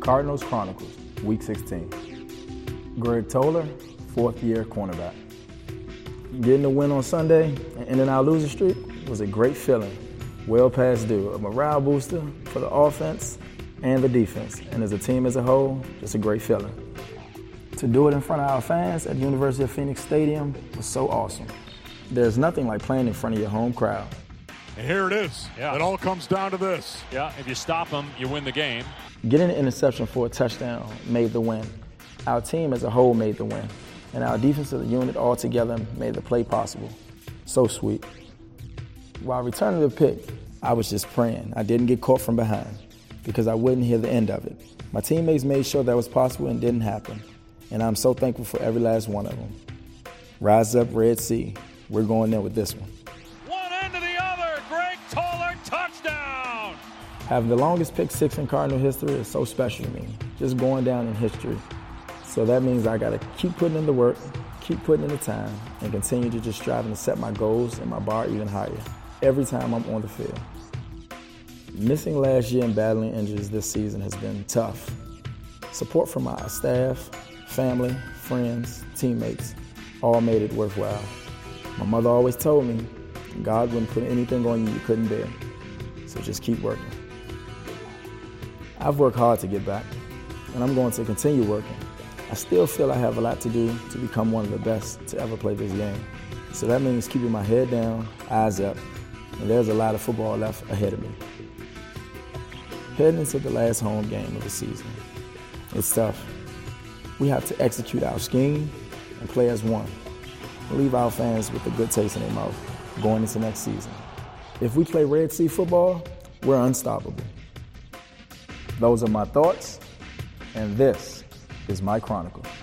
Cardinals Chronicles, Week 16. Greg Toller, fourth-year cornerback. Getting the win on Sunday and ending our losing streak was a great feeling, well past due. A morale booster for the offense and the defense, and as a team as a whole, just a great feeling. To do it in front of our fans at University of Phoenix Stadium was so awesome. There's nothing like playing in front of your home crowd. And here it is. Yeah. It all comes down to this. Yeah, if you stop them, you win the game. Getting an interception for a touchdown made the win. Our team as a whole made the win. And our defensive unit all together made the play possible. So sweet. While returning the pick, I was just praying I didn't get caught from behind because I wouldn't hear the end of it. My teammates made sure that was possible and didn't happen. And I'm so thankful for every last one of them. Rise up, Red Sea. We're going in with this one. One end to the other. Greg Toller, touchdown. Having the longest pick six in Cardinal history is so special to me. Just going down in history. So that means I got to keep putting in the work, keep putting in the time, and continue to just strive to set my goals and my bar even higher every time I'm on the field. Missing last year and battling injuries this season has been tough. Support from my staff, family, friends, teammates, all made it worthwhile. My mother always told me, God wouldn't put anything on you couldn't bear. So just keep working. I've worked hard to get back, and I'm going to continue working. I still feel I have a lot to do to become one of the best to ever play this game. So that means keeping my head down, eyes up, and there's a lot of football left ahead of me. Heading into the last home game of the season, it's tough. We have to execute our scheme and play as one. Leave our fans with a good taste in their mouth going into next season. If we play Red Sea football, we're unstoppable. Those are my thoughts, and this is my Chronicle.